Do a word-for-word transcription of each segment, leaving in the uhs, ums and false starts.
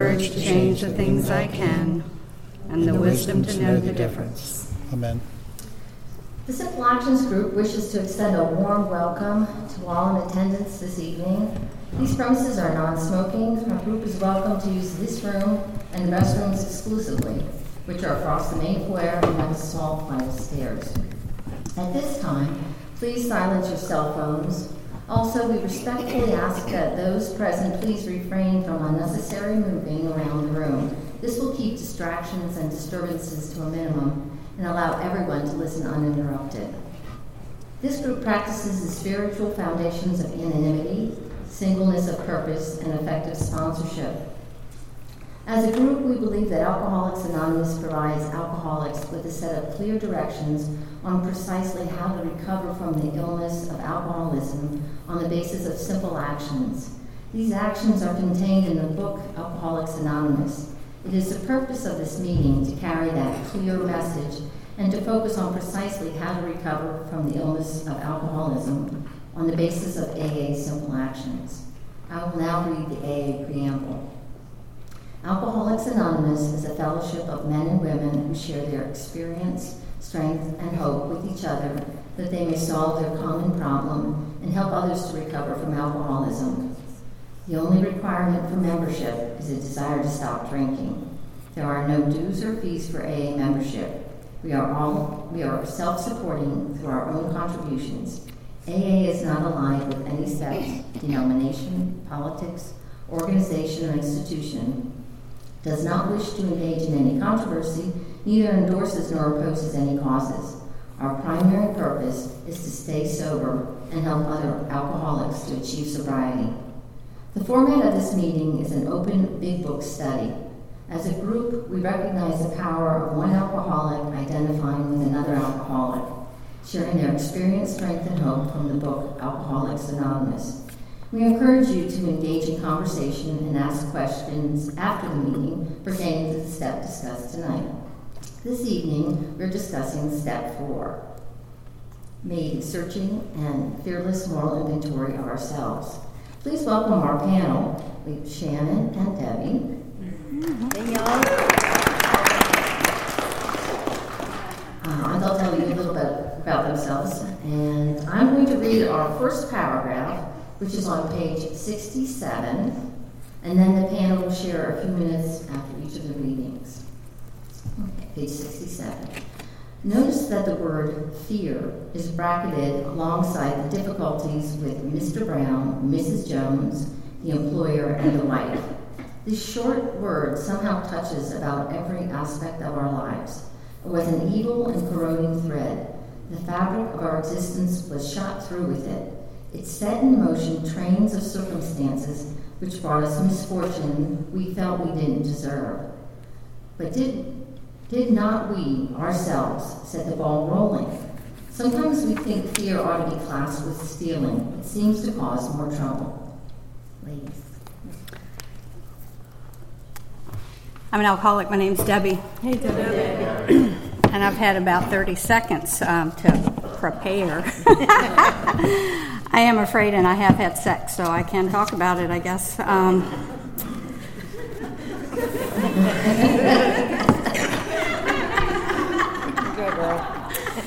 courage to change the things I can, and the wisdom to know the difference. Amen. The Simple Actions Group wishes to extend a warm welcome to all in attendance this evening. These premises are non-smoking. Our group is welcome to use this room and the restrooms exclusively, which are across the main foyer and have a small flight of stairs. At this time, please silence your cell phones. Also, we respectfully ask that those present please refrain from unnecessary moving around the room. This will keep distractions and disturbances to a minimum and allow everyone to listen uninterrupted. This group practices the spiritual foundations of anonymity, singleness of purpose, and effective sponsorship. As a group, we believe that Alcoholics Anonymous provides alcoholics with a set of clear directions on precisely how to recover from the illness of alcoholism on the basis of simple actions. These actions are contained in the book Alcoholics Anonymous. It is the purpose of this meeting to carry that clear message and to focus on precisely how to recover from the illness of alcoholism on the basis of A A simple actions. I will now read the A A preamble. Alcoholics Anonymous is a fellowship of men and women who share their experience, strength, and hope with each other that they may solve their common problem and help others to recover from alcoholism. The only requirement for membership is a desire to stop drinking. There are no dues or fees for A A membership. We are all we are self-supporting through our own contributions. A A is not allied with any sect, denomination, politics, organization, or institution, does not wish to engage in any controversy, neither endorses nor opposes any causes. Our primary purpose is to stay sober and help other alcoholics to achieve sobriety. The format of this meeting is an open big book study. As a group, we recognize the power of one alcoholic identifying with another alcoholic, sharing their experience, strength, and hope from the book Alcoholics Anonymous. We encourage you to engage in conversation and ask questions after the meeting pertaining to the step discussed tonight. This evening, we're discussing step four, made searching and fearless moral inventory of ourselves. Please welcome our panel. We have Shannon and Debbie. Hey, y'all. Uh, and they'll tell you a little bit about themselves. And I'm going to read our first paragraph, which is on page sixty-seven, and then the panel will share a few minutes after each of the readings. Okay, page sixty-seven. Notice that the word fear is bracketed alongside the difficulties with Mister Brown, Missus Jones, the employer, and the wife. This short word somehow touches about every aspect of our lives. It was an evil and corroding thread. The fabric of our existence was shot through with it. It set in motion trains of circumstances which brought us misfortune we felt we didn't deserve. But did, did not we, ourselves, set the ball rolling? Sometimes we think fear ought to be classed with stealing. It seems to cause more trouble. Ladies. I'm an alcoholic. My name's Debbie. Hey, Debbie. And I've had about thirty seconds um, to prepare. I am afraid, and I have had sex, so I can talk about it, I guess. Um, Good girl.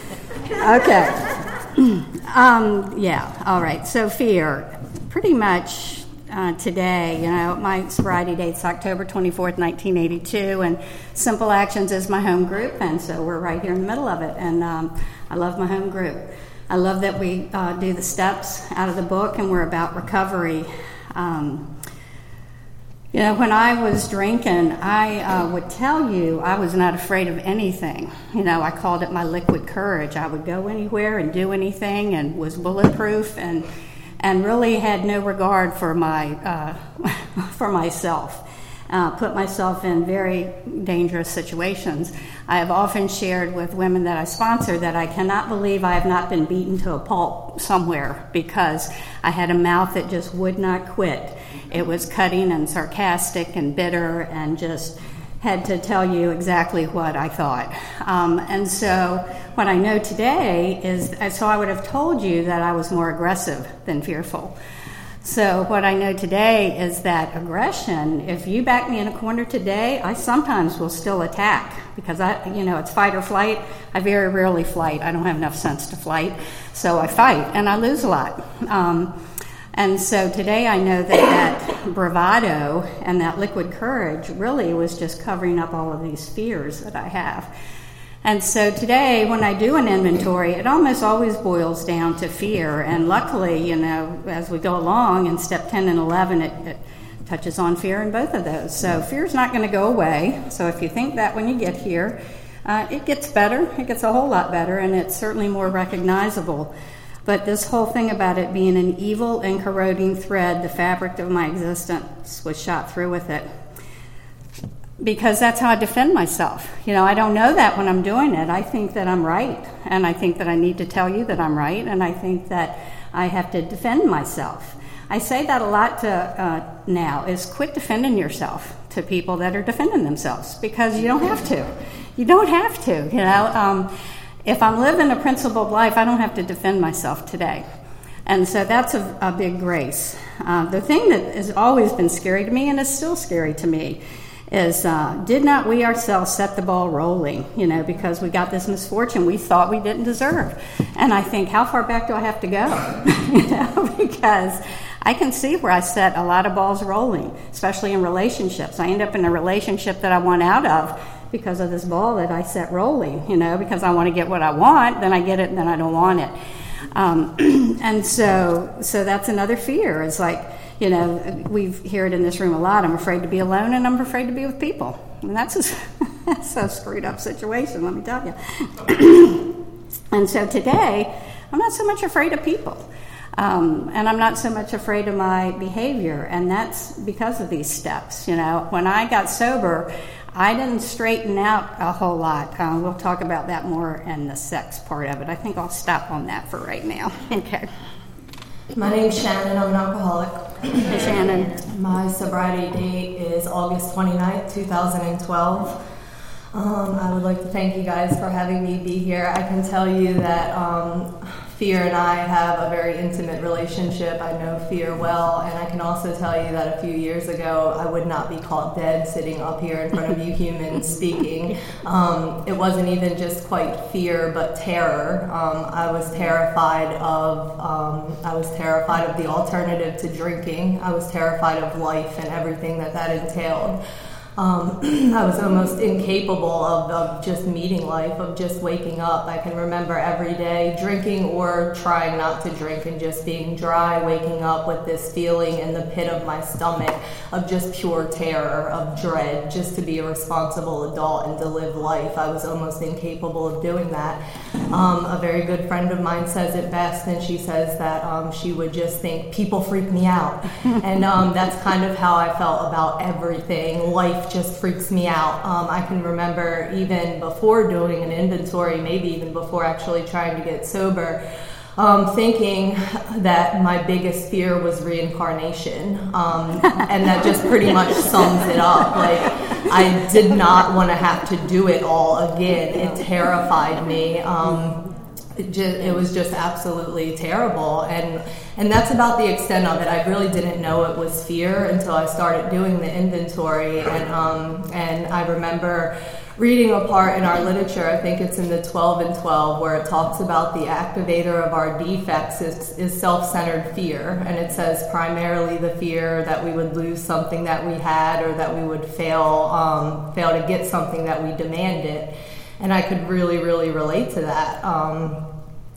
Okay. um, yeah, all right. So fear. Pretty much uh, today, you know, my sobriety date's October twenty-fourth, nineteen eighty-two, and Simple Actions is my home group, and so we're right here in the middle of it, and um, I love my home group. I love that we uh, do the steps out of the book, and we're about recovery. Um, you know, when I was drinking, I uh, would tell you I was not afraid of anything. You know, I called it my liquid courage. I would go anywhere and do anything and was bulletproof and and really had no regard for my uh, for myself. Uh, put myself in very dangerous situations. I have often shared with women that I sponsor that I cannot believe I have not been beaten to a pulp somewhere because I had a mouth that just would not quit. It was cutting and sarcastic and bitter and just had to tell you exactly what I thought. Um, and so what I know today is, so I would have told you that I was more aggressive than fearful. So what I know today is that aggression, if you back me in a corner today, I sometimes will still attack because I, you know, it's fight or flight. I very rarely flight. I don't have enough sense to flight. So I fight and I lose a lot. Um, and so today I know that that bravado and that liquid courage really was just covering up all of these fears that I have. And so today, when I do an inventory, it almost always boils down to fear. And luckily, you know, as we go along in step ten and eleven, it, it touches on fear in both of those. So fear is not going to go away. So if you think that when you get here, uh, it gets better. It gets a whole lot better, and it's certainly more recognizable. But this whole thing about it being an evil and corroding thread, the fabric of my existence was shot through with it. Because that's how I defend myself. You know, I don't know that when I'm doing it. I think that I'm right, and I think that I need to tell you that I'm right, and I think that I have to defend myself. I say that a lot to uh, now, is quit defending yourself to people that are defending themselves, because you don't have to. You don't have to, you know. Um, if I'm living a principled life, I don't have to defend myself today. And so that's a, a big grace. Uh, the thing that has always been scary to me, and is still scary to me, is uh, did not we ourselves set the ball rolling, you know, because we got this misfortune we thought we didn't deserve. And I think, how far back do I have to go? you know, because I can see where I set a lot of balls rolling, especially in relationships. I end up in a relationship that I want out of because of this ball that I set rolling, you know, because I want to get what I want, then I get it, and then I don't want it. Um, and so, so that's another fear. It's like, you know, we hear it in this room a lot. I'm afraid to be alone, and I'm afraid to be with people. And that's a, that's a screwed up situation, let me tell you. And so today, I'm not so much afraid of people. Um, and I'm not so much afraid of my behavior. And that's because of these steps. You know, when I got sober, I didn't straighten out a whole lot. Uh, we'll talk about that more in the sex part of it. I think I'll stop on that for right now. Okay. My name's Shannon. I'm an alcoholic. Hey, Shannon. My sobriety date is August twenty-ninth, two thousand twelve. Um, I would like to thank you guys for having me be here. I can tell you that um, Fear and I have a very intimate relationship. I know Fear well, and I can also tell you that a few years ago, I would not be caught dead sitting up here in front of you humans speaking. Um, it wasn't even just quite fear, but terror. Um, I was terrified of, um, I was terrified of the alternative to drinking. I was terrified of life and everything that that entailed. Um, I was almost incapable of, of just meeting life, of just waking up. I can remember every day drinking or trying not to drink and just being dry, waking up with this feeling in the pit of my stomach of just pure terror, of dread, just to be a responsible adult and to live life. I was almost incapable of doing that. Um, a very good friend of mine says it best, and she says that um, she would just think, people freak me out. And um, that's kind of how I felt about everything. Life just freaks me out. Um, I can remember even before doing an inventory, maybe even before actually trying to get sober, um, thinking that my biggest fear was reincarnation. Um, and that just pretty much sums it up. Like, I did not want to have to do it all again. It terrified me. Um, It, just, it was just absolutely terrible, and and that's about the extent of it. I really didn't know it was fear until I started doing the inventory, and um and I remember reading a part in our literature, I think it's in the twelve and twelve, where it talks about the activator of our defects is, is self-centered fear, and it says primarily the fear that we would lose something that we had, or that we would fail um, fail to get something that we demanded. And I could really, really relate to that. Um,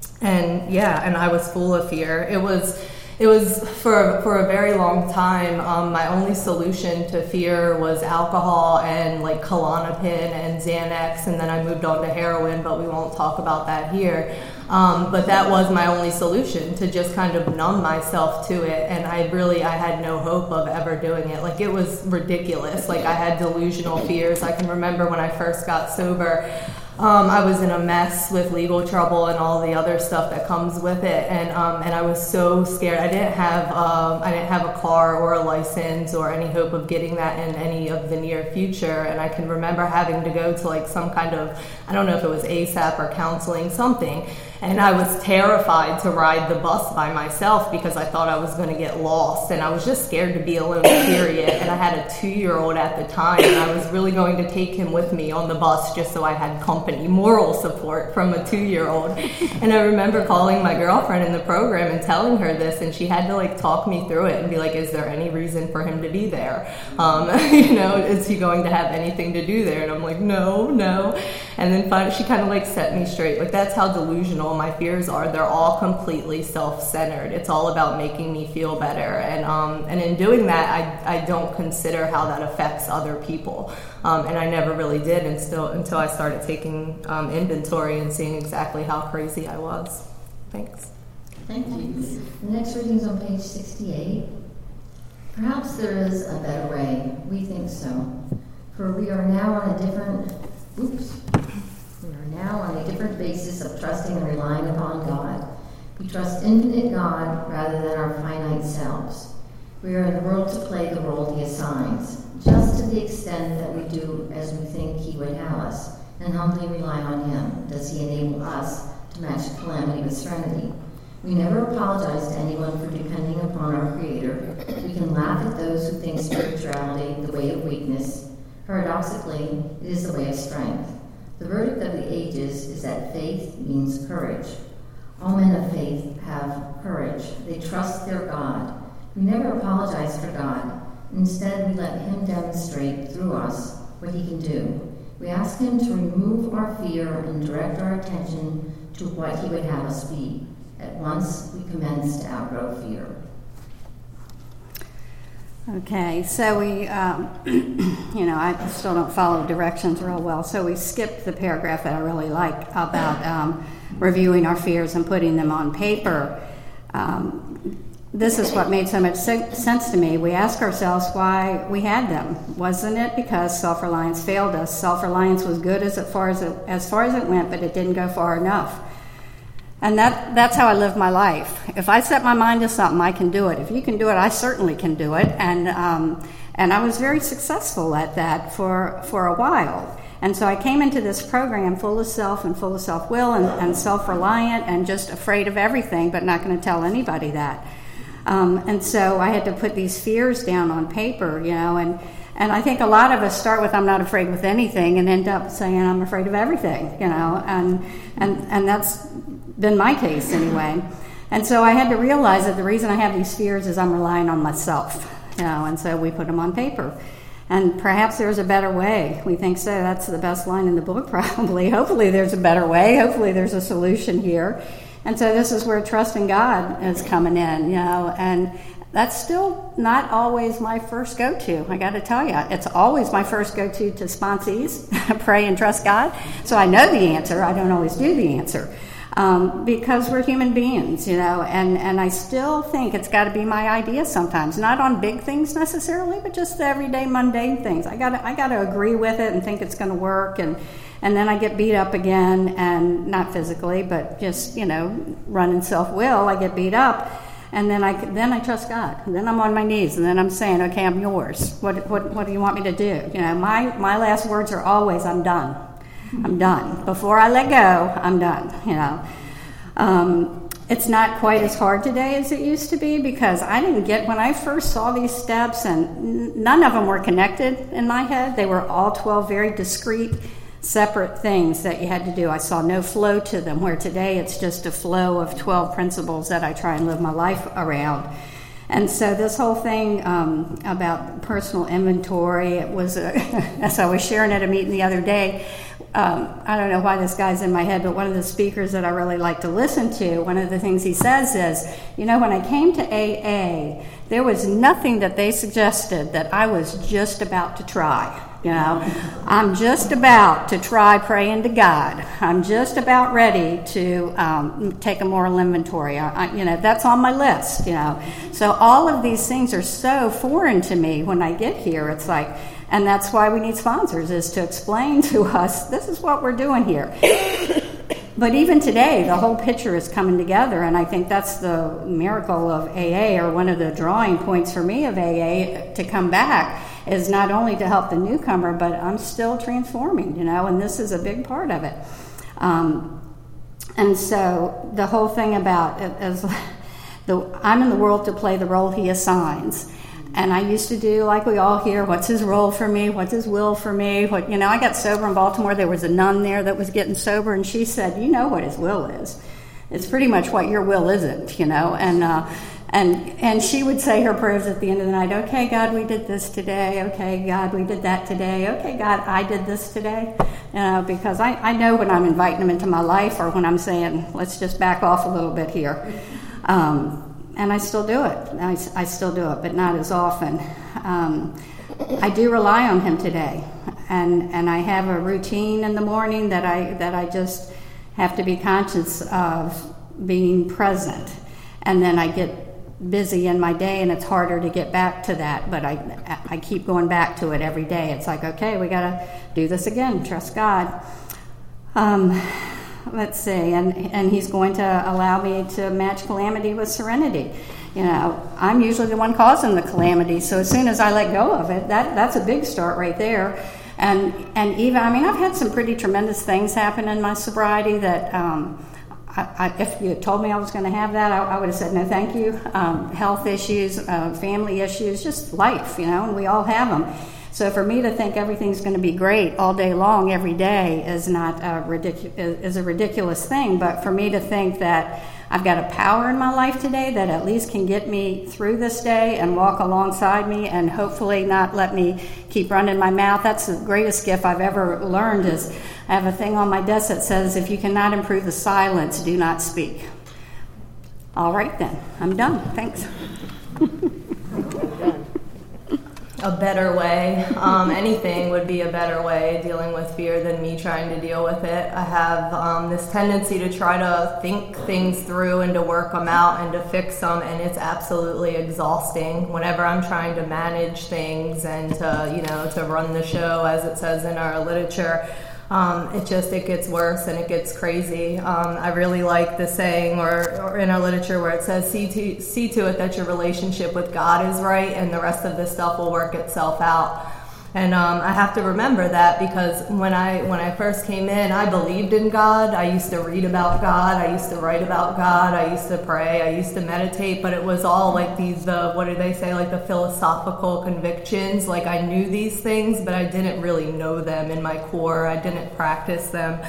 and yeah, and I was full of fear. It was, it was for for a very long time. Um, my only solution to fear was alcohol and like Klonopin and Xanax, and then I moved on to heroin. But we won't talk about that here. Um, but that was my only solution, to just kind of numb myself to it. And I really, I had no hope of ever doing it. Like, it was ridiculous. Like, I had delusional fears. I can remember when I first got sober, Um, I was in a mess with legal trouble and all the other stuff that comes with it, and um, and I was so scared. I didn't have um, I didn't have a car or a license or any hope of getting that in any of the near future. And I can remember having to go to like some kind of, I don't know if it was A S A P or counseling, something. And I was terrified to ride the bus by myself because I thought I was going to get lost, and I was just scared to be alone, period. And I had a two-year-old at the time, and I was really going to take him with me on the bus just so I had company, moral support from a two-year-old. And I remember calling my girlfriend in the program and telling her this, and she had to like talk me through it and be like, is there any reason for him to be there? Um, you know, is he going to have anything to do there? And I'm like, no, no. And then finally, she kind of like set me straight. Like, that's how delusional my fears are. They're all completely self-centered. It's all about making me feel better, and um, and in doing that, I I don't consider how that affects other people, um, and I never really did, and still until I started taking um, inventory and seeing exactly how crazy I was. Thanks. Thank you. The next reading is on page sixty-eight. Perhaps there is a better way. We think so, for we are now on a different. Oops. We are now on a different basis of trusting and relying upon God. We trust infinite God rather than our finite selves. We are in the world to play the role he assigns, just to the extent that we do as we think he would have us, and humbly rely on him. Does he enable us to match calamity with serenity? We never apologize to anyone for depending upon our Creator. We can laugh at those who think spirituality the way of weakness. Paradoxically, it is the way of strength. The verdict of the ages is that faith means courage. All men of faith have courage. They trust their God. We never apologize for God. Instead, we let him demonstrate through us what he can do. We ask him to remove our fear and direct our attention to what he would have us be. At once, we commence to outgrow fear. Okay, so we, um, you know, I still don't follow directions real well, so we skipped the paragraph that I really like about um, reviewing our fears and putting them on paper. Um, this is what made so much sense to me. We ask ourselves why we had them. Wasn't it because self-reliance failed us? Self-reliance was good as far as it, as far as it went, but it didn't go far enough. And that that's how I live my life. If I set my mind to something, I can do it. If you can do it, I certainly can do it. And um, and I was very successful at that for, for a while. And so I came into this program full of self and full of self-will and, and self-reliant and just afraid of everything, but not going to tell anybody that. Um, and so I had to put these fears down on paper, you know, and And I think a lot of us start with I'm not afraid with anything and end up saying I'm afraid of everything, you know, and and and that's been my case anyway. And so I had to realize that the reason I have these fears is I'm relying on myself, you know, and so we put them on paper. And perhaps there's a better way. We think so. That's the best line in the book, probably. Hopefully there's a better way. Hopefully there's a solution here. And so this is where trusting God is coming in, you know, and that's still not always my first go-to. I got to tell you, it's always my first go-to to sponsees, pray and trust God. So I know the answer. I don't always do the answer um, because we're human beings, you know. And, and I still think it's got to be my idea sometimes, not on big things necessarily, but just the everyday mundane things. I got to I got to agree with it and think it's going to work, and and then I get beat up again, and not physically, but just you know, running self-will. I get beat up. And then I then I trust God. And then I'm on my knees, and then I'm saying, "Okay, I'm yours. What what what do you want me to do?" You know, my my last words are always, "I'm done. I'm done." Before I let go, I'm done. You know, um, it's not quite as hard today as it used to be because I didn't get when I first saw these steps, and none of them were connected in my head. They were all twelve very discrete, separate things that you had to do. I saw no flow to them, where today it's just a flow of twelve principles that I try and live my life around. And so this whole thing um, about personal inventory, it was, a, as I was sharing at a meeting the other day, um, I don't know why this guy's in my head, but one of the speakers that I really like to listen to, one of the things he says is, you know, when I came to A A, there was nothing that they suggested that I was just about to try. You know, I'm just about to try praying to God. I'm just about ready to um, take a moral inventory. I, I, you know, that's on my list, you know. So all of these things are so foreign to me when I get here. It's like, And that's why we need sponsors, is to explain to us, this is what we're doing here. But even today, the whole picture is coming together, and I think that's the miracle of A A, or one of the drawing points for me of A A to come back, is not only to help the newcomer, but I'm still transforming, you know, and this is a big part of it. Um, and so the whole thing about it is, the, I'm in the world to play the role he assigns. And I used to do, like we all hear, what's his role for me? What's his will for me? What, you know, I got sober in Baltimore. There was a nun there that was getting sober, and she said, you know what his will is. It's pretty much what your will isn't, you know. And uh, and and she would say her prayers at the end of the night. Okay, God, we did this today. Okay, God, we did that today. Okay, God, I did this today. You know, because I, I know when I'm inviting him into my life, or when I'm saying, let's just back off a little bit here. Um And I still do it. I, I still do it, but not as often. Um, I do rely on him today, and and I have a routine in the morning that I that I just have to be conscious of being present, and then I get busy in my day, and it's harder to get back to that. But I I keep going back to it every day. It's like, okay, we got to do this again. Trust God. Um, Let's see, and and he's going to allow me to match calamity with serenity. You know, I'm usually the one causing the calamity, so as soon as I let go of it, that that's a big start right there. And and even, I mean, I've had some pretty tremendous things happen in my sobriety that, um, I, I, if you had told me I was going to have that, I, I would have said no, thank you. Um, health issues, uh, family issues, just life, you know, and we all have them. So for me to think everything's going to be great all day long, every day, is not a ridic- is a ridiculous thing. But for me to think that I've got a power in my life today that at least can get me through this day and walk alongside me, and hopefully not let me keep running my mouth. That's the greatest gift I've ever learned. Is I have a thing on my desk that says, if you cannot improve the silence, do not speak. All right then, I'm done. Thanks. A better way. Um, anything would be a better way dealing with fear than me trying to deal with it. I have um, this tendency to try to think things through and to work them out and to fix them, and it's absolutely exhausting whenever I'm trying to manage things and to, you know, to run the show, as it says in our literature. Um, it just, it gets worse and it gets crazy. Um, I really like the saying or, or in our literature where it says, see to, see to it that your relationship with God is right, and the rest of this stuff will work itself out. And um, I have to remember that, because when I when I first came in, I believed in God. I used to read about God. I used to write about God. I used to pray. I used to meditate. But it was all like these, the what do they say, like the philosophical convictions. Like I knew these things, but I didn't really know them in my core. I didn't practice them.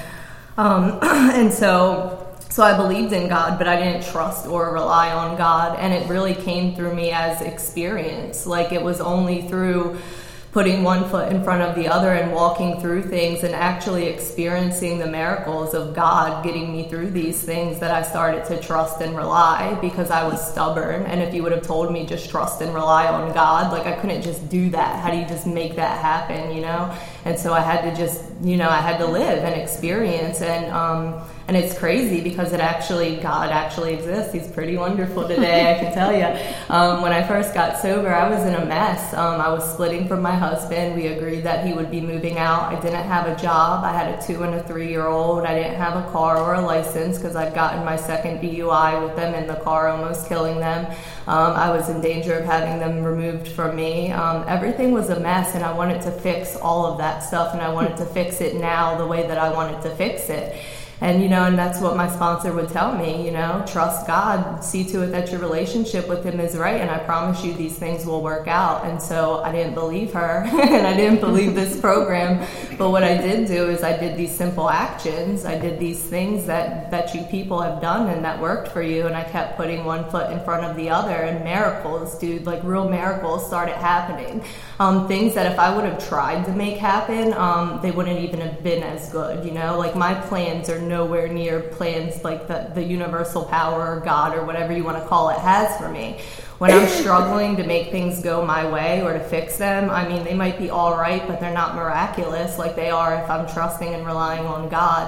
Um, and so... So I believed in God, but I didn't trust or rely on God. And it really came through me as experience. Like it was only through putting one foot in front of the other and walking through things and actually experiencing the miracles of God getting me through these things that I started to trust and rely, because I was stubborn. And if you would have told me just trust and rely on God, like I couldn't just do that. How do you just make that happen, you know? And so I had to just, you know, I had to live and experience. And, um, And it's crazy because it actually, God actually exists. He's pretty wonderful today, I can tell you. Um, when I first got sober, I was in a mess. Um, I was splitting from my husband. We agreed that he would be moving out. I didn't have a job. I had a two and a three-year-old. I didn't have a car or a license because I'd gotten my second D U I with them in the car, almost killing them. Um, I was in danger of having them removed from me. Um, everything was a mess, and I wanted to fix all of that stuff, and I wanted to fix it now the way that I wanted to fix it. And, you know, and that's what my sponsor would tell me, you know, trust God, see to it that your relationship with him is right, and I promise you these things will work out. And so I didn't believe her, and I didn't believe this program. But what I did do is I did these simple actions. I did these things that, that you people have done and that worked for you, and I kept putting one foot in front of the other, and miracles, dude, like real miracles started happening. Um, things that if I would have tried to make happen, um, they wouldn't even have been as good, you know? Like my plans are nowhere near plans like the, the universal power or God or whatever you want to call it has for me. When I'm struggling to make things go my way or to fix them, I mean, they might be all right, but they're not miraculous like they are if I'm trusting and relying on God.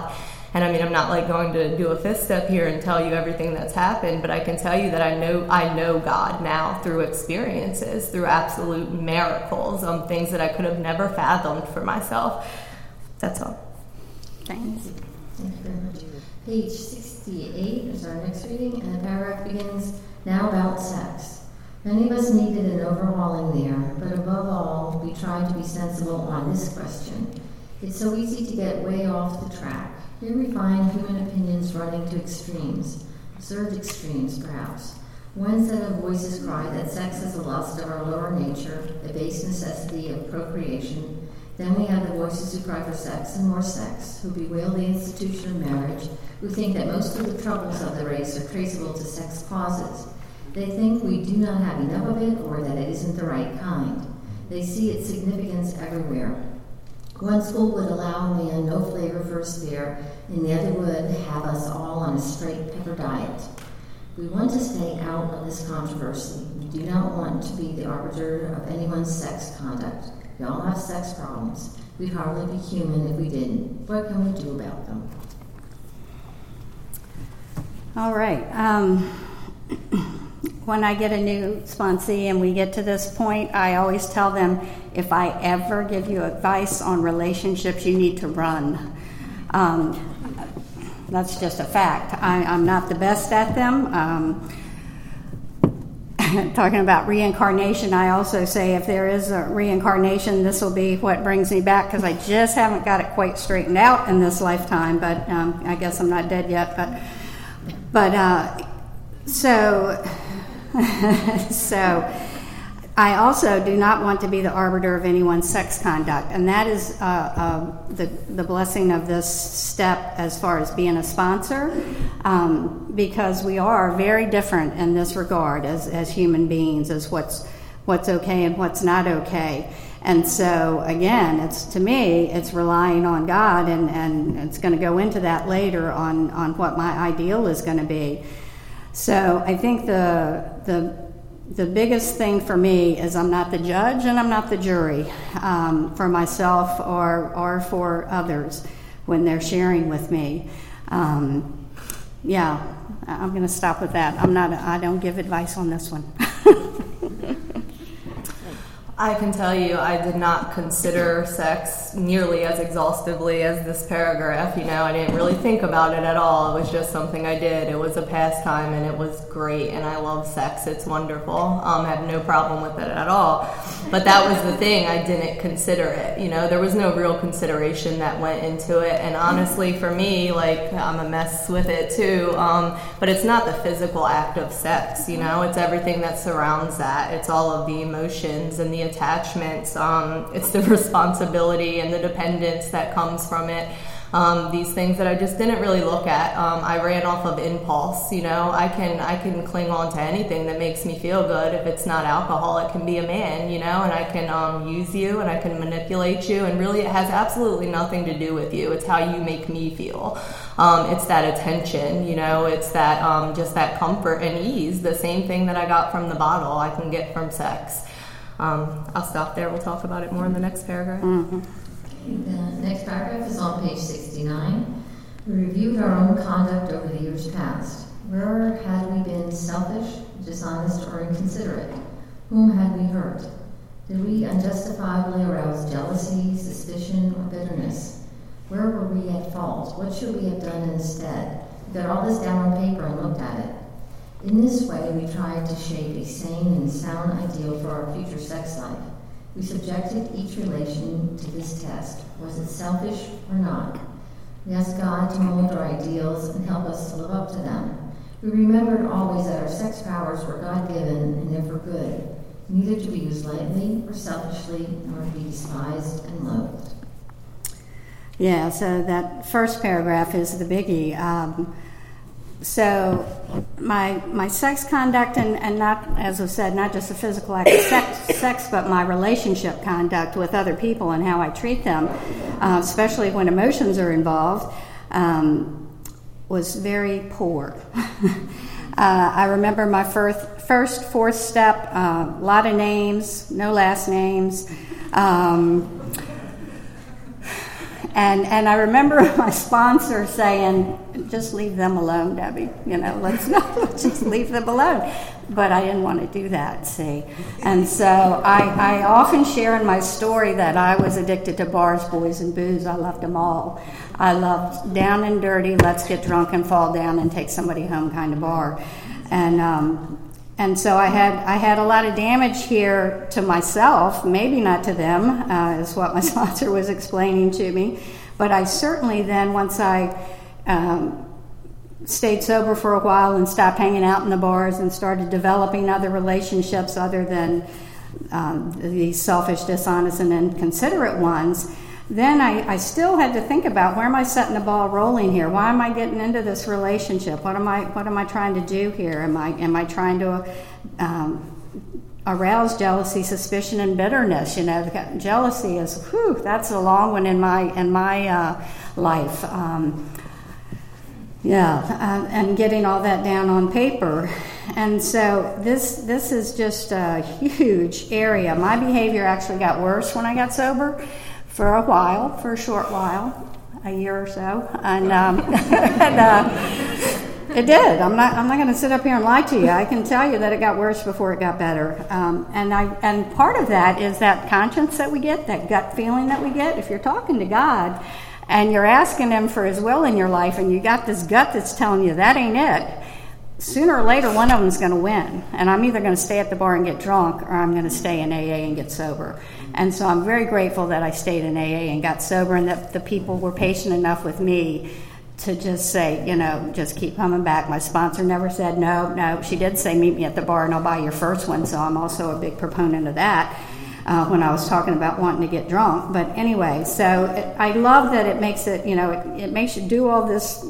And I mean, I'm not like going to do a fifth step here and tell you everything that's happened, but I can tell you that I know I know God now through experiences, through absolute miracles, um, things that I could have never fathomed for myself. That's all. Thanks. Thank you very much. Page sixty-eight is our next reading, and the paragraph begins, now about sex. Many of us needed an overhauling there, but above all, we tried to be sensible on this question. It's so easy to get way off the track. Here we find human opinions running to extremes, absurd extremes perhaps. One set of voices cry that sex is a lust of our lower nature, a base necessity of procreation. Then we have the voices who cry for sex and more sex, who bewail the institution of marriage, who think that most of the troubles of the race are traceable to sex causes. They think we do not have enough of it or that it isn't the right kind. They see its significance everywhere. One school would allow a man no flavor for his fare, and the other would have us all on a straight pepper diet. We want to stay out of this controversy. We do not want to be the arbiter of anyone's sex conduct. We all have sex problems. We'd hardly be human if we didn't. What can we do about them? All right. Um, when I get a new sponsee and we get to this point, I always tell them, if I ever give you advice on relationships, you need to run. Um, that's just a fact. I, I'm not the best at them. Um, talking about reincarnation, I also say if there is a reincarnation, this will be what brings me back, because I just haven't got it quite straightened out in this lifetime, but um, I guess I'm not dead yet. But, but uh, so, so I also do not want to be the arbiter of anyone's sex conduct, and that is uh, uh, the, the blessing of this step as far as being a sponsor, um, because we are very different in this regard as, as human beings, as what's what's okay and what's not okay. And so, again, it's to me, it's relying on God, and, and it's going to go into that later on, on what my ideal is going to be. So I think the the The biggest thing for me is I'm not the judge and I'm not the jury um, for myself or or for others when they're sharing with me. Um, yeah, I'm going to stop with that. I'm not. I don't give advice on this one. I can tell you I did not consider sex nearly as exhaustively as this paragraph. You know, I didn't really think about it at all. It was just something I did. It was a pastime, and it was great, and I love sex. It's wonderful. Um, I have no problem with it at all. But that was the thing. I didn't consider it. You know, there was no real consideration that went into it. And honestly, for me, like, I'm a mess with it too. Um, but it's not the physical act of sex, you know. It's everything that surrounds that. It's all of the emotions and the attachments. Um, it's the responsibility and the dependence that comes from it. Um, these things that I just didn't really look at. Um, I ran off of impulse. You know, I can I can cling on to anything that makes me feel good. If it's not alcohol, it can be a man. You know, and I can um, use you and I can manipulate you. And really, it has absolutely nothing to do with you. It's how you make me feel. Um, it's that attention. You know, it's that um, just that comfort and ease. The same thing that I got from the bottle, I can get from sex. Um, I'll stop there. We'll talk about it more in the next paragraph. Mm-hmm. The next paragraph is on page sixty-nine. We reviewed our own conduct over the years past. Where had we been selfish, dishonest, or inconsiderate? Whom had we hurt? Did we unjustifiably arouse jealousy, suspicion, or bitterness? Where were we at fault? What should we have done instead? We got all this down on paper and looked at it. In this way, we tried to shape a sane and sound ideal for our future sex life. We subjected each relation to this test. Was it selfish or not? We asked God to mold our ideals and help us to live up to them. We remembered always that our sex powers were God-given and never good, neither to be used lightly or selfishly, nor to be despised and loathed. Yeah, so that first paragraph is the biggie. Um, So my my sex conduct, and, and not, as I said, not just the physical act of sex, sex, but my relationship conduct with other people and how I treat them, uh, especially when emotions are involved, um, was very poor. uh, I remember my first, first fourth step, a uh, lot of names, no last names. Um, And and I remember my sponsor saying, just leave them alone, Debbie. You know, let's not let's just leave them alone. But I didn't want to do that, see. And so I, I often share in my story that I was addicted to bars, boys, and booze. I loved them all. I loved down and dirty, let's get drunk and fall down and take somebody home kind of bar. And um, and so I had I had a lot of damage here to myself, maybe not to them, uh, is what my sponsor was explaining to me. But I certainly then, once I um, stayed sober for a while and stopped hanging out in the bars and started developing other relationships other than um, these selfish, dishonest, and inconsiderate ones, then I, I still had to think about, where am I setting the ball rolling here? Why am I getting into this relationship? What am I what am I trying to do here? Am I am I trying to um, arouse jealousy, suspicion, and bitterness? You know, jealousy is whew, that's a long one in my in my uh, life. Um, yeah, uh, and getting all that down on paper. And so this this is just a huge area. My behavior actually got worse when I got sober. For a while, for a short while, a year or so, and, um, and uh, it did. I'm not. I'm not going to sit up here and lie to you. I can tell you that it got worse before it got better. Um, and I and part of that is that conscience that we get, that gut feeling that we get. If you're talking to God, and you're asking Him for His will in your life, and you got this gut that's telling you that ain't it, sooner or later one of them's going to win. And I'm either going to stay at the bar and get drunk, or I'm going to stay in A A and get sober. And so I'm very grateful that I stayed in A A and got sober, and that the people were patient enough with me to just say, you know, just keep coming back. My sponsor never said no, no. She did say, meet me at the bar and I'll buy your first one. So I'm also a big proponent of that uh, when I was talking about wanting to get drunk. But anyway, so it, I love that it makes it, you know, it, it makes you do all this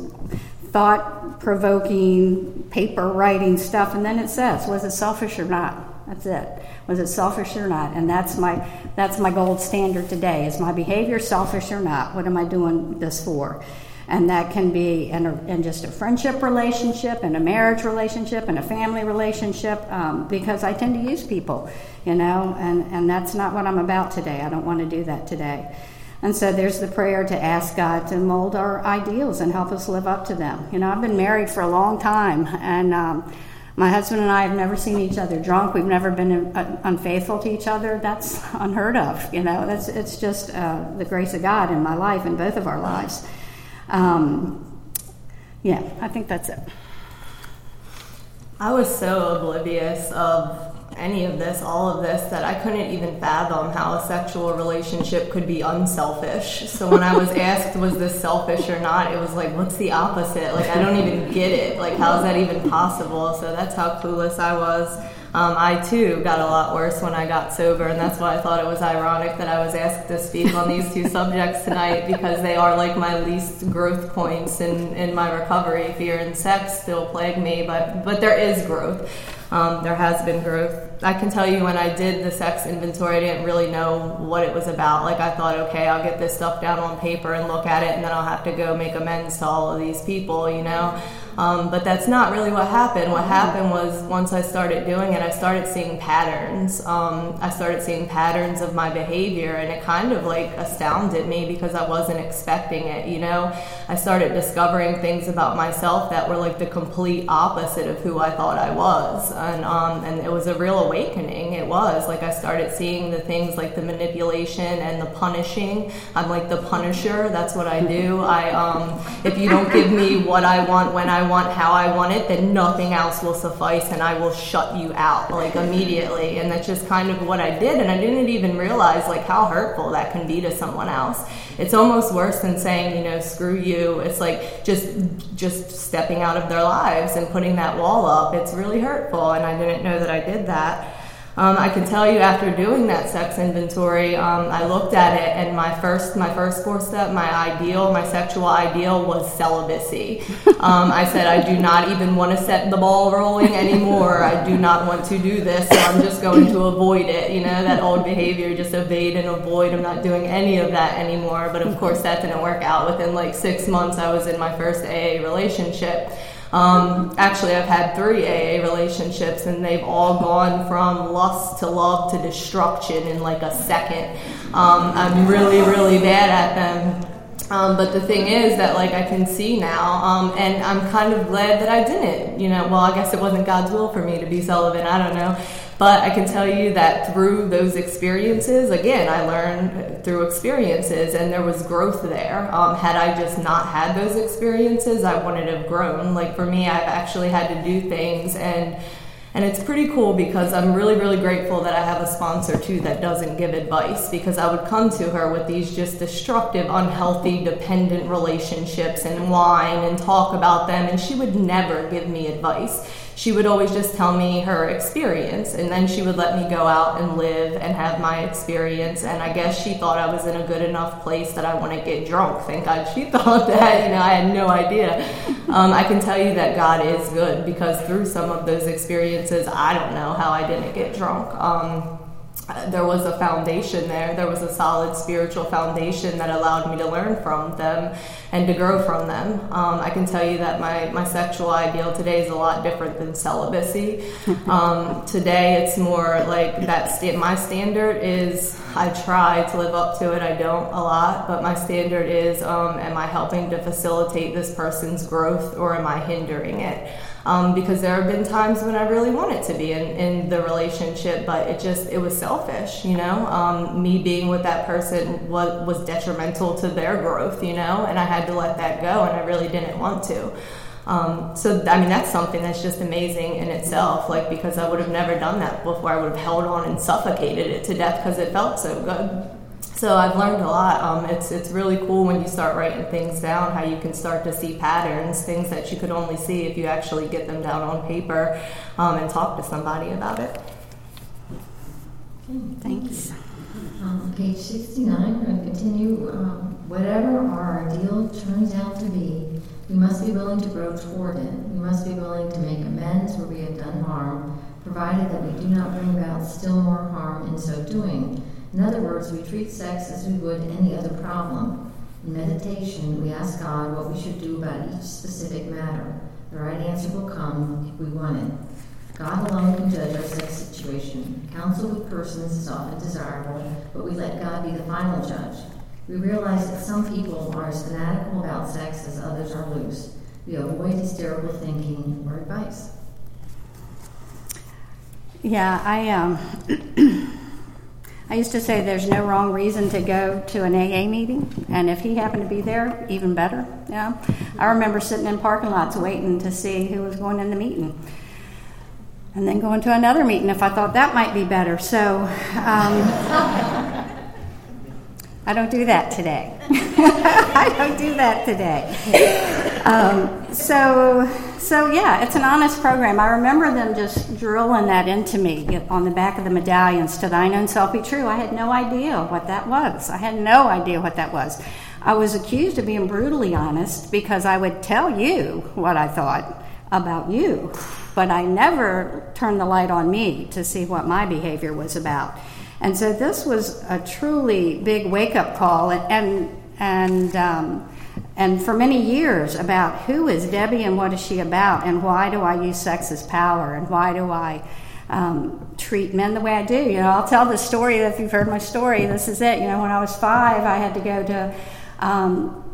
thought-provoking, paper-writing stuff, and then it says, was it selfish or not? That's it. Was it selfish or not? And that's my that's my gold standard today. Is my behavior selfish or not? What am I doing this for? And that can be in, a, in just a friendship relationship, in a marriage relationship, in a family relationship, um, because I tend to use people, you know, and, and that's not what I'm about today. I don't want to do that today. And so there's the prayer to ask God to mold our ideals and help us live up to them. You know, I've been married for a long time, and um, my husband and I have never seen each other drunk. We've never been unfaithful to each other. That's unheard of. You know, that's it's just uh, the grace of God in my life, in both of our lives. Um, yeah, I think that's it. I was so oblivious of any of this, all of this, that I couldn't even fathom how a sexual relationship could be unselfish. So when I was asked, was this selfish or not, it was like, what's the opposite? Like, I don't even get it. Like, how is that even possible? So that's how clueless I was. Um, I, too, got a lot worse when I got sober, and that's why I thought it was ironic that I was asked to speak on these two subjects tonight, because they are like my least growth points in, in my recovery. Fear and sex still plague me, but, but there is growth. Um, there has been growth. I can tell you, when I did the sex inventory, I didn't really know what it was about. Like, I thought, okay, I'll get this stuff down on paper and look at it, and then I'll have to go make amends to all of these people, you know? Um, but that's not really what happened. What happened was, once I started doing it, I started seeing patterns. Um, I started seeing patterns of my behavior, and it kind of like astounded me because I wasn't expecting it, you know? I started discovering things about myself that were like the complete opposite of who I thought I was. And, um, and it was a real awakening. It was like I started seeing the things like the manipulation and the punishing. I'm like the punisher. That's what I do. I, um, if you don't give me what I want when I want, how I want it, then nothing else will suffice, and I will shut you out like immediately. And that's just kind of what I did, and I didn't even realize like how hurtful that can be to someone else. It's almost worse than saying, you know, screw you. It's like just just stepping out of their lives and putting that wall up. It's really hurtful, and I didn't know that I did that. Um, I can tell you, after doing that sex inventory, um, I looked at it, and my first my first fourth step, my ideal, my sexual ideal was celibacy. Um, I said, I do not even want to set the ball rolling anymore. I do not want to do this, so I'm just going to avoid it. You know, that old behavior, just evade and avoid. I'm not doing any of that anymore. But of course, that didn't work out. Within like six months, I was in my first A A relationship. Um, actually, I've had three A A relationships, and they've all gone from lust to love to destruction in like a second. Um, I'm really, really bad at them. Um, but the thing is that, like, I can see now, um, and I'm kind of glad that I didn't, you know, well, I guess it wasn't God's will for me to be celibate, I don't know. But I can tell you that through those experiences, again, I learned through experiences, and there was growth there. Um, had I just not had those experiences, I wouldn't have grown. Like, for me, I've actually had to do things, and And it's pretty cool because I'm really, really grateful that I have a sponsor too that doesn't give advice, because I would come to her with these just destructive, unhealthy, dependent relationships and whine and talk about them, and she would never give me advice. She would always just tell me her experience, and then she would let me go out and live and have my experience. And I guess she thought I was in a good enough place that I wouldn't get drunk. Thank God she thought that. You know, I had no idea. Um, I can tell you that God is good, because through some of those experiences, I don't know how I didn't get drunk. Um, there was a foundation there. There was a solid spiritual foundation that allowed me to learn from them and to grow from them. Um, I can tell you that my, my sexual ideal today is a lot different than celibacy. Um, today it's more like that. St- my standard is, I try to live up to it. I don't a lot, but my standard is, um, am I helping to facilitate this person's growth, or am I hindering it? Um, because there have been times when I really wanted to be in, in the relationship, but it just, it was selfish, you know? Um, me being with that person was, was detrimental to their growth, you know? And I had to let that go, and I really didn't want to. Um, so, I mean, that's something that's just amazing in itself, like, because I would have never done that before. I would have held on and suffocated it to death because it felt so good. So I've learned a lot. Um, it's it's really cool when you start writing things down, how you can start to see patterns, things that you could only see if you actually get them down on paper, um, and talk to somebody about it. Okay, Thanks. Um, page sixty-nine, we're going to continue. Um, whatever our ideal turns out to be, we must be willing to grow toward it. We must be willing to make amends where we have done harm, provided that we do not bring about still more harm in so doing. In other words, we treat sex as we would any other problem. In meditation, we ask God what we should do about each specific matter. The right answer will come if we want it. God alone can judge our sex situation. Counsel with persons is often desirable, but we let God be the final judge. We realize that some people are as fanatical about sex as others are loose. We avoid hysterical thinking or advice. Yeah, I um. I used to say there's no wrong reason to go to an A A meeting, and if he happened to be there, even better. Yeah, I remember sitting in parking lots waiting to see who was going in the meeting, and then going to another meeting if I thought that might be better. So um, I don't do that today. I don't do that today. Um, so. So, yeah, it's an honest program. I remember them just drilling that into me on the back of the medallions, to thine own self be true. I had no idea what that was. I had no idea what that was. I was accused of being brutally honest because I would tell you what I thought about you, but I never turned the light on me to see what my behavior was about. And so this was a truly big wake-up call, and and, and um, And for many years about who is Debbie and what is she about, and why do I use sex as power, and why do I um, treat men the way I do. You know, I'll tell the story. If you've heard my story, this is it. You know, when I was five, I had to go to, um,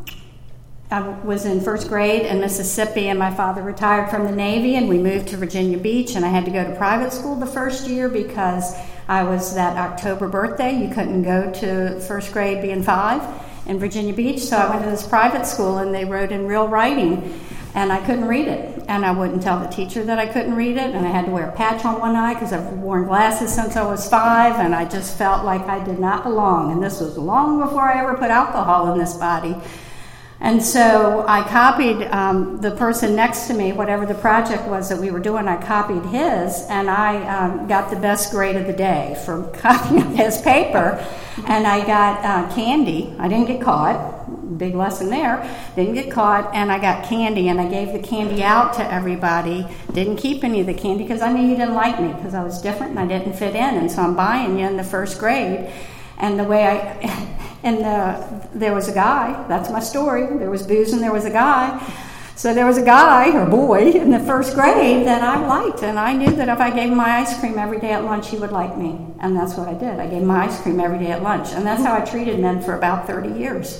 I was in first grade in Mississippi, and my father retired from the Navy, and we moved to Virginia Beach, and I had to go to private school the first year because I was that October birthday. You couldn't go to first grade being five in Virginia Beach, so I went to this private school, and they wrote in real writing, and I couldn't read it, and I wouldn't tell the teacher that I couldn't read it, and I had to wear a patch on one eye because I've worn glasses since I was five, and I just felt like I did not belong, and this was long before I ever put alcohol in this body. And so I copied um, the person next to me, whatever the project was that we were doing, I copied his, and I um, got the best grade of the day for copying his paper, and I got uh, candy. I didn't get caught. Big lesson there. Didn't get caught, and I got candy, and I gave the candy out to everybody. Didn't keep any of the candy because I knew you didn't like me because I was different and I didn't fit in, and so I'm buying you in the first grade. And the way I, and the, there was a guy, that's my story, there was booze and there was a guy. So there was a guy, or boy, in the first grade that I liked, and I knew that if I gave him my ice cream every day at lunch, he would like me. And that's what I did. I gave him my ice cream every day at lunch, and that's how I treated men for about thirty years.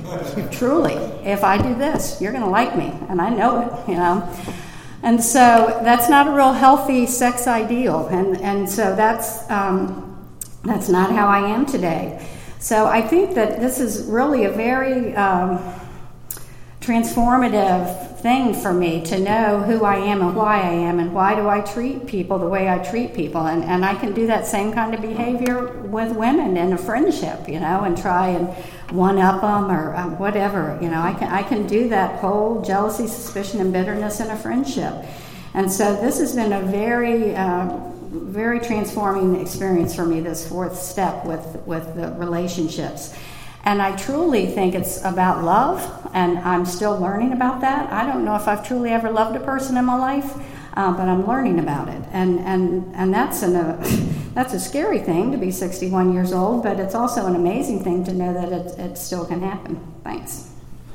Truly, if I do this, you're going to like me, and I know it, you know. And so that's not a real healthy sex ideal, and, and so that's um, that's not how I am today. So I think that this is really a very um, transformative thing for me to know who I am and why I am and why do I treat people the way I treat people. And, and I can do that same kind of behavior with women in a friendship, you know, and try and one-up them or um, whatever. You know, I can, I can do that whole jealousy, suspicion, and bitterness in a friendship. And so this has been a very, uh, very transforming experience for me, this fourth step with, with the relationships. And I truly think it's about love, and I'm still learning about that. I don't know if I've truly ever loved a person in my life, uh, but I'm learning about it. And and and that's an, uh, that's a scary thing to be sixty-one years old, but it's also an amazing thing to know that it, it still can happen. Thanks.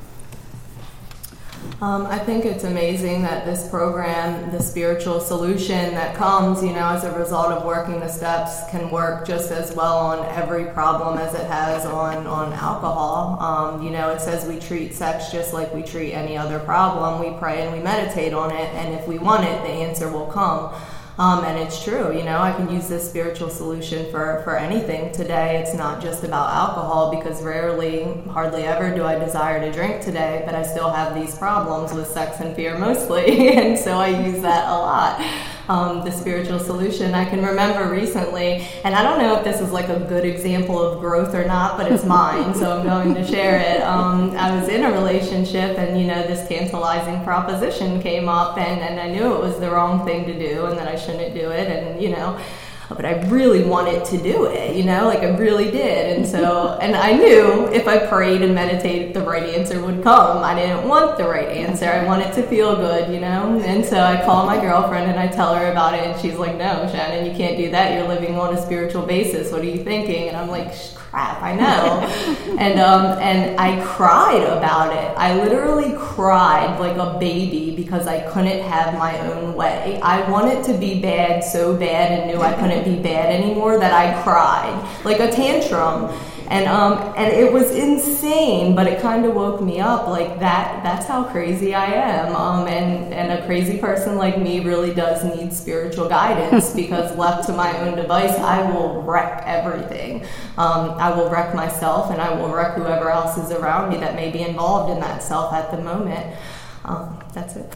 Um, I think it's amazing that this program, the spiritual solution that comes, you know, as a result of working the steps, can work just as well on every problem as it has on, on alcohol. Um, you know, it says we treat sex just like we treat any other problem. We pray and we meditate on it, and if we want it, the answer will come. Um, and it's true, you know, I can use this spiritual solution for, for anything today. It's not just about alcohol, because rarely, hardly ever do I desire to drink today, but I still have these problems with sex and fear mostly, and so I use that a lot. Um, the spiritual solution. I can remember recently, and I don't know if this is like a good example of growth or not, but it's mine, so I'm going to share it. Um, I was in a relationship, and you know, this tantalizing proposition came up, and, and I knew it was the wrong thing to do, and that I shouldn't do it, and you know, but I really wanted to do it, you know, like I really did. And so, and I knew if I prayed and meditated, the right answer would come. I didn't want the right answer. I wanted to feel good, you know. And so I call my girlfriend and I tell her about it, and she's like, no, Shannon, you can't do that. You're living on a spiritual basis. What are you thinking? And I'm like, crap, I know. and um, and I cried about it. I literally cried like a baby because I couldn't have my own way. I wanted to be bad so bad and knew I couldn't be bad anymore that I cried like a tantrum. And um and it was insane, but it kind of woke me up like that. That's how crazy I am. Um and and a crazy person like me really does need spiritual guidance, because left to my own device, I will wreck everything. Um, I will wreck myself, and I will wreck whoever else is around me that may be involved in that self at the moment. Um, that's it.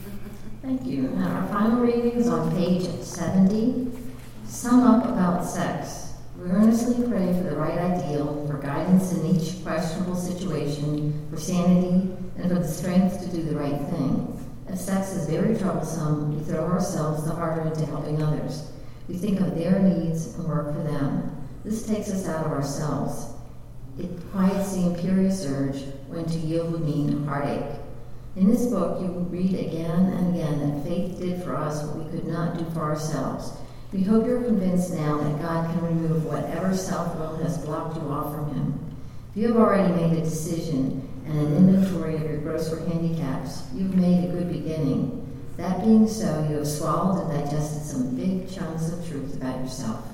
Thank you. Now, our final reading is on page seventy. Sum up about sex. We earnestly pray for the right ideal, for guidance in each questionable situation, for sanity, and for the strength to do the right thing. If sex is very troublesome, we throw ourselves the harder into helping others. We think of their needs and work for them. This takes us out of ourselves. It quiets the imperious urge when to yield would mean heartache. In this book, you will read again and again that faith did for us what we could not do for ourselves. We hope you're convinced now that God can remove whatever self-will has blocked you off from Him. If you have already made a decision and an inventory of your grosser handicaps, you've made a good beginning. That being so, you have swallowed and digested some big chunks of truth about yourself.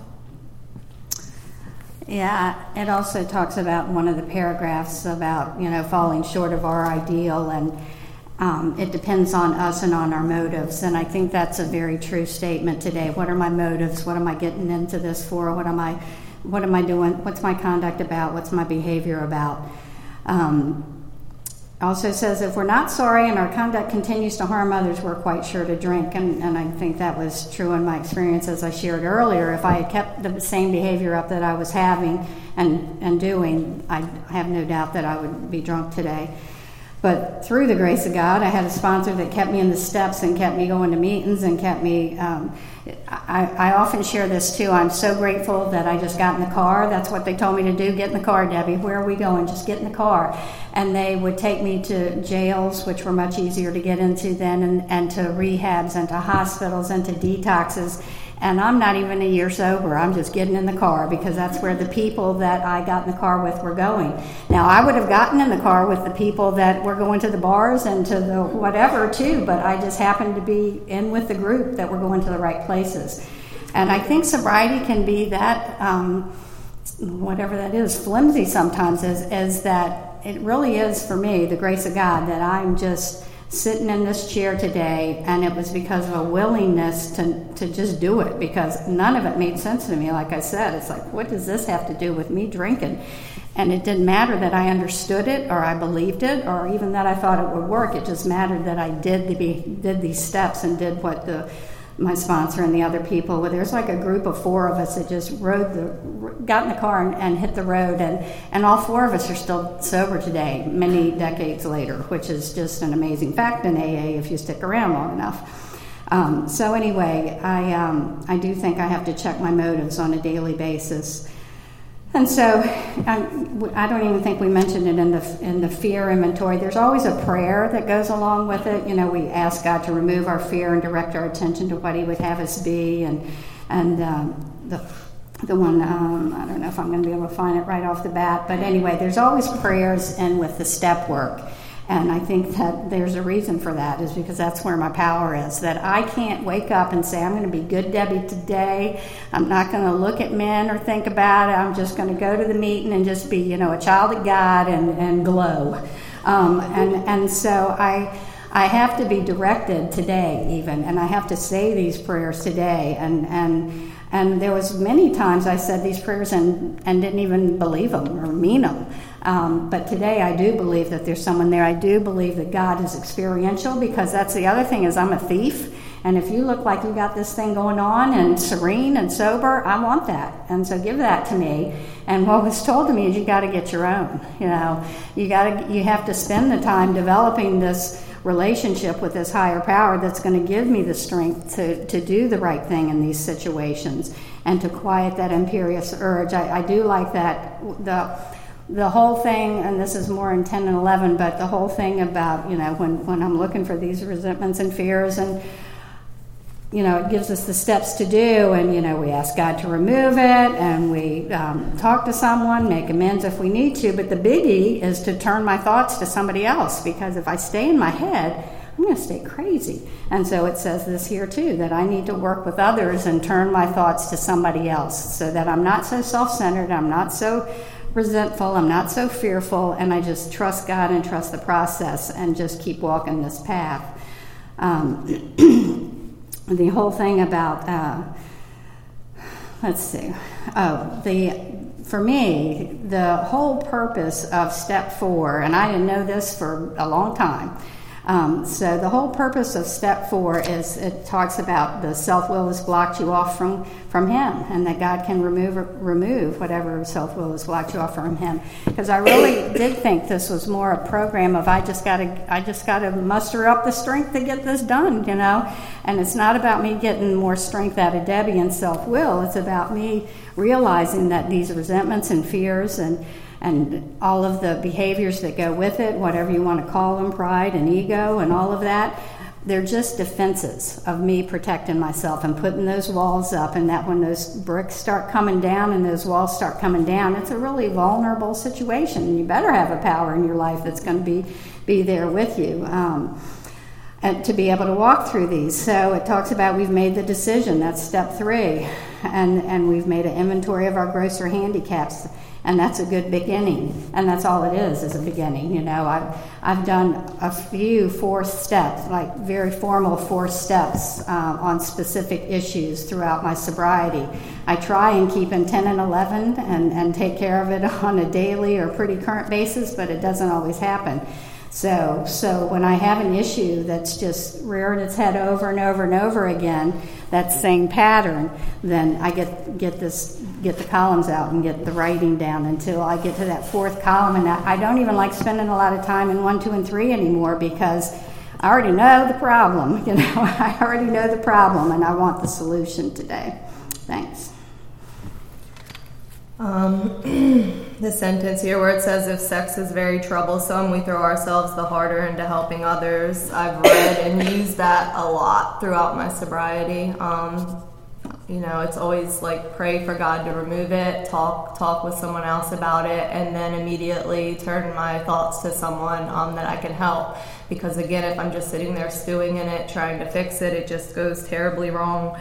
Yeah, it also talks about one of the paragraphs about, you know, falling short of our ideal, and um, it depends on us and on our motives. And I think that's a very true statement today. What are my motives? What am I getting into this for? What am I, what am I doing? What's my conduct about? What's my behavior about? Um, also says if we're not sorry and our conduct continues to harm others, we're quite sure to drink. And, and I think that was true in my experience, as I shared earlier. If I had kept the same behavior up that I was having and, and doing, I have no doubt that I would be drunk today. But through the grace of God, I had a sponsor that kept me in the steps and kept me going to meetings and kept me, um, I, I often share this too. I'm so grateful that I just got in the car. That's what they told me to do. Get in the car, Debbie. Where are we going? Just get in the car. And they would take me to jails, which were much easier to get into then, and, and to rehabs and to hospitals and to detoxes. And I'm not even a year sober. I'm just getting in the car because that's where the people that I got in the car with were going. Now, I would have gotten in the car with the people that were going to the bars and to the whatever too, but I just happened to be in with the group that were going to the right places. And I think sobriety can be that, um, whatever that is, flimsy sometimes, is, is that it really is for me the grace of God that I'm just sitting in this chair today, and it was because of a willingness to to just do it, because none of it made sense to me. Like I said, it's like, what does this have to do with me drinking? And it didn't matter that I understood it or I believed it or even that I thought it would work. It just mattered that I did the did these steps and did what the my sponsor and the other people. Well, there's like a group of four of us that just rode the got in the car and, and hit the road, and and all four of us are still sober today, many decades later, which is just an amazing fact in A A if you stick around long enough. Um, so anyway, I um, I do think I have to check my motives on a daily basis. And so I, I don't even think we mentioned it in the in the fear inventory. There's always a prayer that goes along with it. You know, we ask God to remove our fear and direct our attention to what He would have us be. And and um, the the one, um, I don't know if I'm going to be able to find it right off the bat. But anyway, there's always prayers in with the step work. And I think that there's a reason for that, is because that's where my power is, that I can't wake up and say, I'm going to be good Debbie today. I'm not going to look at men or think about it. I'm just going to go to the meeting and just be, you know, a child of God and, and glow. Um, and, and so I I have to be directed today even, and I have to say these prayers today. And and and there was many times I said these prayers and, and didn't even believe them or mean them. Um, but today I do believe that there's someone there. I do believe that God is experiential, because that's the other thing, is I'm a thief. And if you look like you got this thing going on and serene and sober, I want that. And so give that to me. And what was told to me is you got to get your own. You know, you got to, you have to spend the time developing this relationship with this higher power that's going to give me the strength to, to do the right thing in these situations and to quiet that imperious urge. I, I do like that. The The whole thing, and this is more in ten and eleven, but the whole thing about, you know, when, when I'm looking for these resentments and fears, and, you know, it gives us the steps to do, and, you know, we ask God to remove it, and we um, talk to someone, make amends if we need to, but the biggie is to turn my thoughts to somebody else, because if I stay in my head, I'm going to stay crazy. And so it says this here too, that I need to work with others and turn my thoughts to somebody else, so that I'm not so self-centered, I'm not so resentful, I'm not so fearful, and I just trust God and trust the process and just keep walking this path. Um, the whole thing about, uh, let's see, oh, the for me, the whole purpose of step four, and I didn't know this for a long time, Um, so the whole purpose of step four is, it talks about the self-will has blocked you off from, from Him, and that God can remove remove whatever self-will has blocked you off from Him. Because I really did think this was more a program of I just got to I just got to muster up the strength to get this done, you know. And it's not about me getting more strength out of Debbie and self-will. It's about me realizing that these resentments and fears and and all of the behaviors that go with it, whatever you want to call them, pride and ego and all of that, they're just defenses of me protecting myself and putting those walls up, and that when those bricks start coming down and those walls start coming down, it's a really vulnerable situation. You better have a power in your life that's going to be, be there with you. Um, and to be able to walk through these. So it talks about we've made the decision, that's step three, and, and we've made an inventory of our grosser handicaps, and that's a good beginning, and that's all it is, is a beginning. You know, I've, I've done a few fourth steps, like very formal fourth steps uh, on specific issues throughout my sobriety. I try and keep in ten and eleven and, and take care of it on a daily or pretty current basis, but it doesn't always happen. So so when I have an issue that's just rearing its head over and over and over again, that same pattern, then I get get this get the columns out and get the writing down until I get to that fourth column. And I, I don't even like spending a lot of time in one, two, and three anymore, because I already know the problem. You know, I already know the problem, and I want the solution today. Thanks. Um, the sentence here where it says, if sex is very troublesome, we throw ourselves the harder into helping others. I've read and used that a lot throughout my sobriety. Um, you know, it's always like pray for God to remove it, talk talk with someone else about it, and then immediately turn my thoughts to someone um, that I can help. Because again, if I'm just sitting there stewing in it, trying to fix it, it just goes terribly wrong.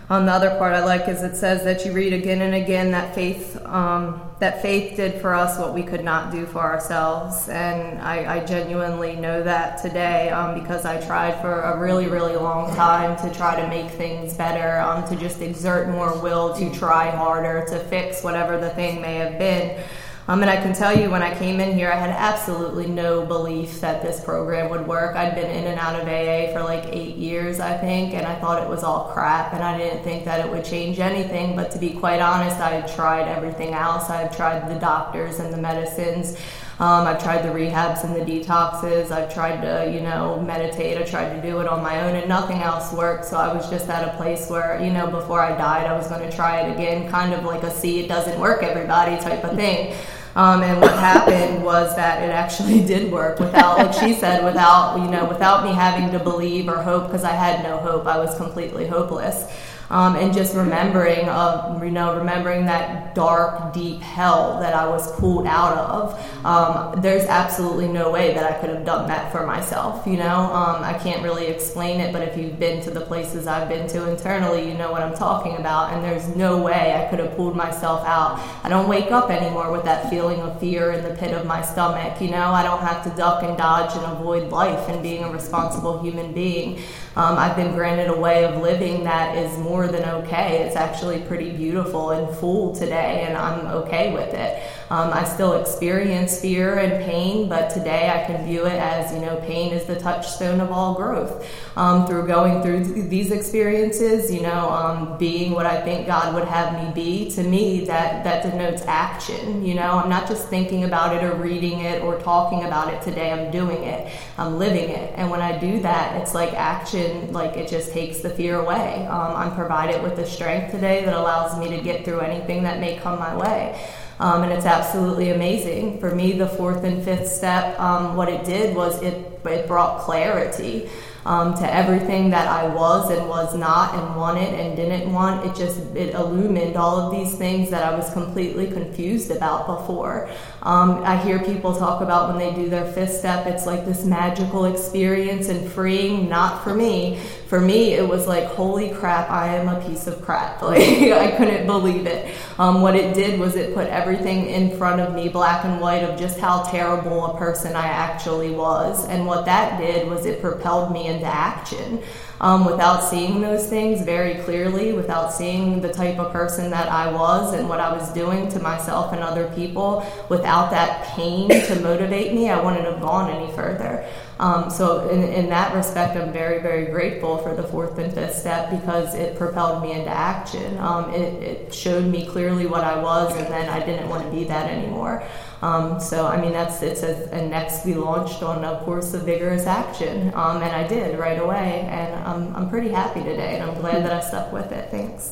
Um, the other part I like is it says that you read again and again that faith um, that faith did for us what we could not do for ourselves, and I, I genuinely know that today um, because I tried for a really, really long time to try to make things better, um, to just exert more will, to try harder, to fix whatever the thing may have been. Um, and I can tell you, when I came in here, I had absolutely no belief that this program would work. I'd been in and out of A A for like eight years, I think, and I thought it was all crap, and I didn't think that it would change anything. But to be quite honest, I had tried everything else. I had tried the doctors and the medicines. Um, I've tried the rehabs and the detoxes. I've tried to, you know, meditate. I tried to do it on my own, and nothing else worked. So I was just at a place where, you know, before I died, I was going to try it again, kind of like a see it doesn't work, everybody type of thing. Um, and what happened was that it actually did work without, like she said, without, you know, without me having to believe or hope, because I had no hope. I was completely hopeless. Um, and just remembering, uh, you know, remembering that dark, deep hell that I was pulled out of. Um, there's absolutely no way that I could have done that for myself, you know. Um, I can't really explain it, but if you've been to the places I've been to internally, you know what I'm talking about. And there's no way I could have pulled myself out. I don't wake up anymore with that feeling of fear in the pit of my stomach, you know. I don't have to duck and dodge and avoid life and being a responsible human being. Um, I've been granted a way of living that is more than okay. It's actually pretty beautiful and full today, and I'm okay with it. Um, I still experience fear and pain, but today I can view it as, you know, pain is the touchstone of all growth. Um, through going through th- these experiences, you know, um, being what I think God would have me be, to me, that, that denotes action. You know, I'm not just thinking about it or reading it or talking about it today. I'm doing it. I'm living it. And when I do that, it's like action, like it just takes the fear away. Um, I'm provided with the strength today that allows me to get through anything that may come my way. Um, and it's absolutely amazing. For me, the fourth and fifth step, um, what it did was it, it brought clarity um, to everything that I was and was not and wanted and didn't want. It just, it illumined all of these things that I was completely confused about before. Um, I hear people talk about when they do their fifth step, it's like this magical experience and freeing. Not for me. For me, it was like, holy crap, I am a piece of crap. Like, I couldn't believe it. Um, what it did was it put everything in front of me, black and white, of just how terrible a person I actually was. And what that did was it propelled me into action. Um, without seeing those things very clearly, without seeing the type of person that I was and what I was doing to myself and other people, without that pain to motivate me, I wouldn't have gone any further. Um, so in, in that respect, I'm very, very grateful for the fourth and fifth step, because it propelled me into action. Um, it, it showed me clearly what I was, and then I didn't want to be that anymore. Um, so, I mean, that's it's a, a next we launched on a course of vigorous action, um, and I did right away, and I'm, I'm pretty happy today, and I'm glad that I stuck with it. Thanks.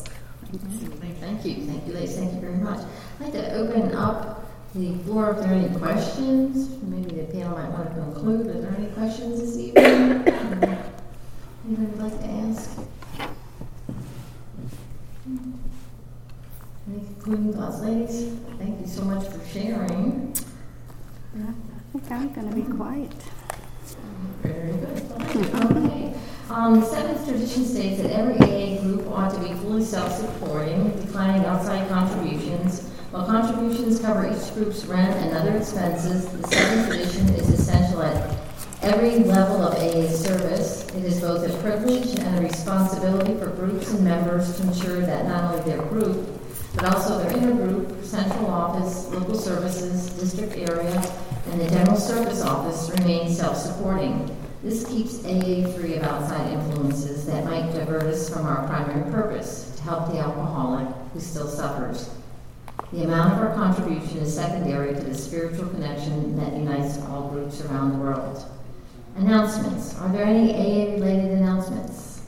Thank you. Thank you, ladies. Thank you very much. I'd like to open up the floor if there are any questions. Maybe the panel might want to conclude. Are there any questions this evening? Anybody would like to ask? Any concluding thoughts, ladies? Thank you so much for sharing. I think I'm going to be quiet. Very good. Okay. Um, the seventh tradition states that every A A group ought to be fully self-supporting, declining outside contributions. While contributions cover each group's rent and other expenses, the seventh tradition is essential at every level of A A service. It is both a privilege and a responsibility for groups and members to ensure that not only their group, but also their intergroup, central office, local services, district area, and the general service office remain self-supporting. This keeps A A free of outside influences that might divert us from our primary purpose, to help the alcoholic who still suffers. The amount of our contribution is secondary to the spiritual connection that unites all groups around the world. Announcements. Are there any A A-related announcements?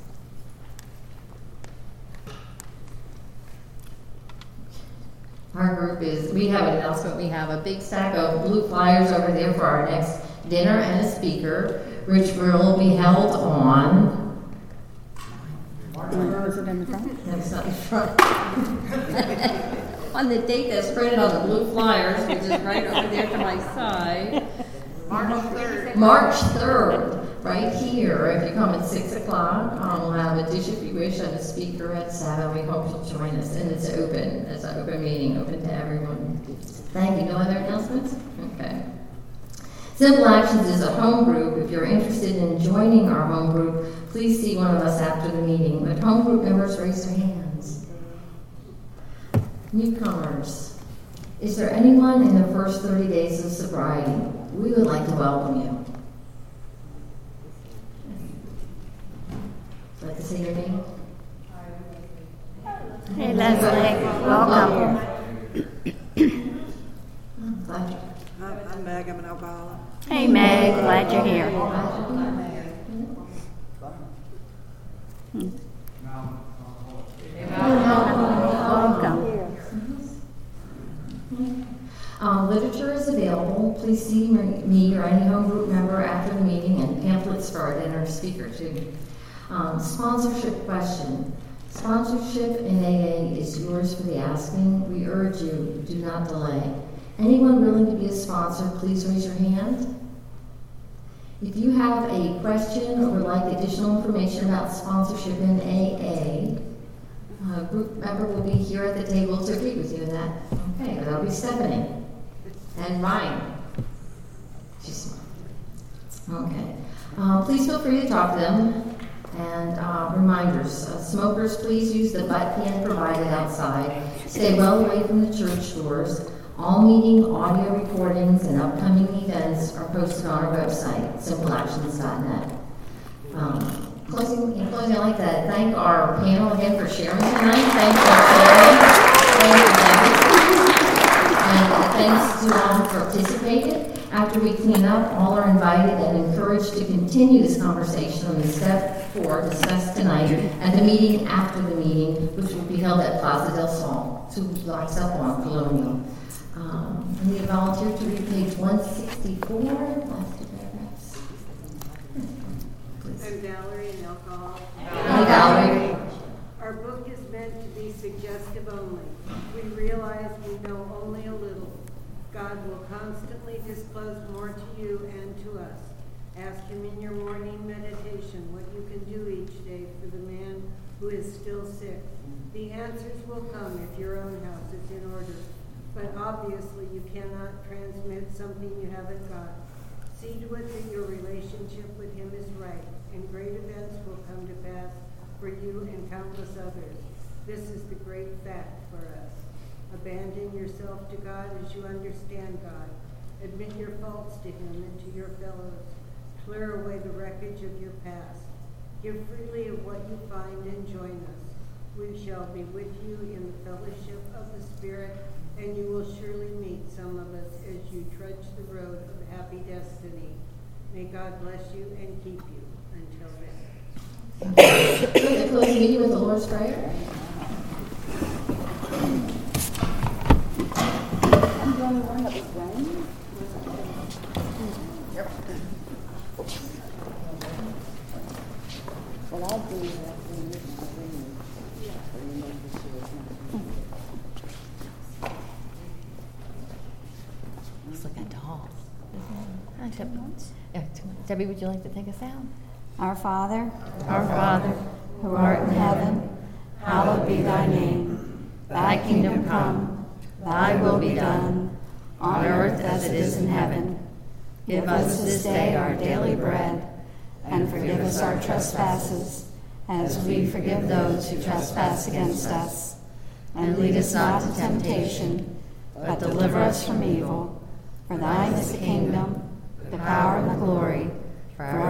Our group is, we have an announcement. We have a big stack of blue flyers over there for our next dinner and a speaker, which will be held on... Is it in the front? No, it's not in front. On the date that's printed on the blue flyers, which is right over there to my side. March third. March third. right here. If you come at six o'clock, um, we'll have a dish if you wish and a speaker at seven. We hope you'll join us. And it's open. It's an open meeting, open to everyone. Thank you. No other announcements? Okay. Simple Actions is a home group. If you're interested in joining our home group, please see one of us after the meeting. But home group members, raise their hands. Newcomers, is there anyone in their first thirty days of sobriety? We would like to welcome you. Would you like to say your name? Hey, Leslie. Welcome. I'm glad you're I'm, I'm Meg, I'm an alcoholic. Hey, Meg. Glad you're here. Welcome. Um, literature is available. Please see me or any home group member after the meeting, and pamphlets for our dinner speaker too. Um, sponsorship question. Sponsorship in A A is yours for the asking. We urge you, do not delay. Anyone willing to be a sponsor, please raise your hand. If you have a question or would like additional information about sponsorship in A A, a group member will be here at the table to agree with you in that. Okay, that'll be Stephanie and Ryan. She's smart. Okay. Uh, please feel free to talk to them. And uh, reminders, uh, smokers, please use the butt can provided outside. Stay well away from the church doors. All meeting audio recordings and upcoming events are posted on our website, simple actions dot net. Um, closing, in closing, I'd like to thank our panel again for sharing tonight. Thank you, Terry. Thank you, Debbie. And thanks to all who participated. After we clean up, all are invited and encouraged to continue this conversation on the step four discussed tonight at the meeting after the meeting, which will be held at Plaza del Sol, two blocks up on Colonial. Um, I need a volunteer to read page one sixty-four. Last two paragraphs. I'm Valerie in alcohol. Hi, Valerie. Our book is meant to be suggestive only. We realize we know only a little. God will constantly disclose more to you and to us. Ask Him in your morning meditation what you can do each day for the man who is still sick. The answers will come if your own house is in order. But obviously you cannot transmit something you haven't got. See to it that your relationship with Him is right, and great events will come to pass for you and countless others. This is the great fact for us. Abandon yourself to God as you understand God. Admit your faults to Him and to your fellows. Clear away the wreckage of your past. Give freely of what you find and join us. We shall be with you in the fellowship of the Spirit, and you will surely meet some of us as you trudge the road of happy destiny. May God bless you and keep you until then. We're going to close the meeting with the Lord's Prayer. I'm the only one that was running. Yep. What I'll do is I'll bring this and bring you. So you know this is not. Let's look at dolls. Hi, Debbie. Yeah, Debbie, would you like to take us out? Our Father, Our Father, who art in heaven, hallowed be thy name. Thy kingdom come, thy will be done, on earth as it is in heaven. Give us this day our daily bread, and forgive us our trespasses, as we forgive those who trespass against us. And lead us not to temptation, but deliver us from evil. For thine is the kingdom, the power, and the glory, forever